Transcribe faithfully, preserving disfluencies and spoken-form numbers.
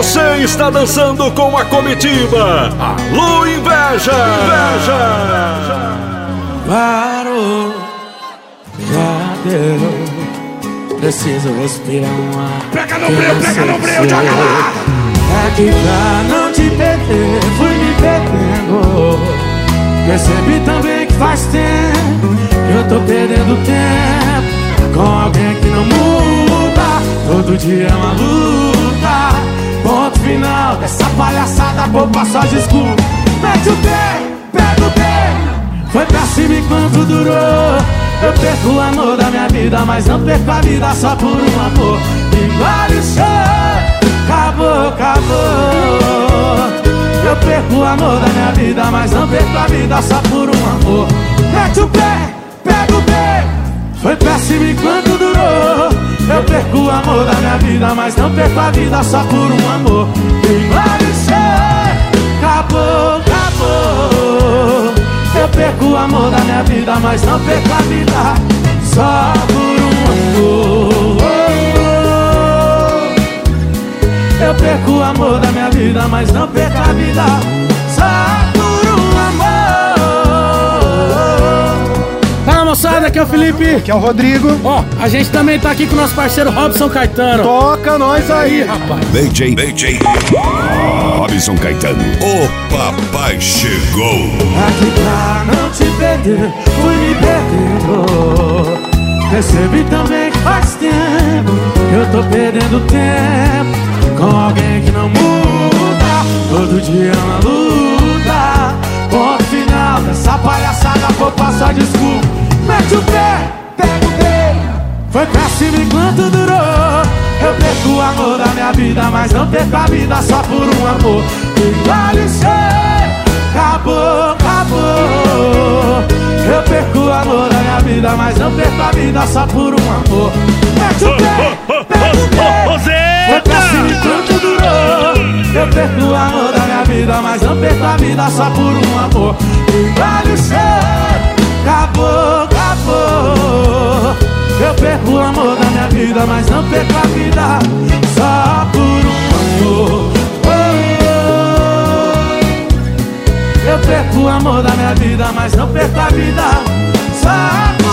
Você está dançando com a comitiva. Alô, inveja! Inveja! Parou, já deu. Preciso respirar um ar. Pega no breu, pega no breu, joga lá. É que pra não te perder, fui me perdendo. Percebi também que faz tempo que eu tô perdendo tempo com alguém que não muda. Todo dia é uma luta. Ponto final dessa palhaçada, poupa só desculpa. Mete o pé, pega o pé. Foi pra cima enquanto durou. Eu perco o amor da minha vida, mas não perco a vida só por um amor. Engole o chão, acabou, acabou. Eu perco o amor da minha vida, mas não perco a vida só por um amor. Mete o pé, pega o pé. Foi péssimo enquanto durou. Eu perco o amor da minha vida, mas não perco a vida só por um amor. Engole o chão, acabou, acabou. Eu perco o amor da minha vida, mas não perco a vida só por um amor. Eu perco o amor da minha vida, mas não perco a vida só por um amor. Fala, moçada, aqui é o Felipe. Aqui é o Rodrigo. Ó, a gente também tá aqui com o nosso parceiro Robson Caetano. Toca nós aí, rapaz. D J, D J Robson Caetano. O papai chegou. Aqui pra não te perder, fui me perdendo. Percebi também que faz tempo que eu tô perdendo tempo com alguém que não muda. Todo dia é uma luta. Ponto final dessa palhaçada, vou passar desculpa. Mete o pé, pega o pé. Foi péssimo enquanto durou. Eu perco o amor da minha vida, mas não perco a vida só por um amor. Engole o chão, acabou, acabou. Eu perco o amor da minha vida, mas não perco a vida só por um amor. Mete o pé, pega o pé. Foi péssimo enquanto durou. Eu perco o amor da minha vida, mas não perco a vida só por um amor. Engole o chão, acabou, acabou. Eu perco o amor da minha vida, mas não perco a vida só por um amor. Eu perco o amor da minha vida, mas não perco a vida só por